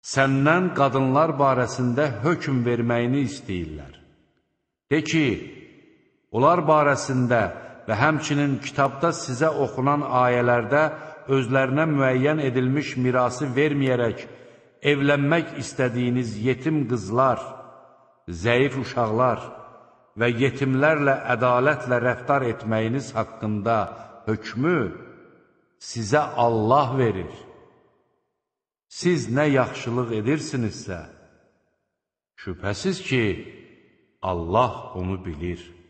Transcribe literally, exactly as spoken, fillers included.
səndən qadınlar barəsində hökm verməyini istəyirlər. De ki, onlar barəsində və həmçinin kitabda sizə oxunan ayələrdə özlərinə müəyyən edilmiş mirası verməyərək evlənmək istədiyiniz yetim qızlar, zəif uşaqlar və yetimlərlə ədalətlə rəftar etməyiniz haqqında hökmü sizə Allah verir. Siz nə yaxşılıq edirsinizsə, şübhəsiz ki, Allah onu bilir.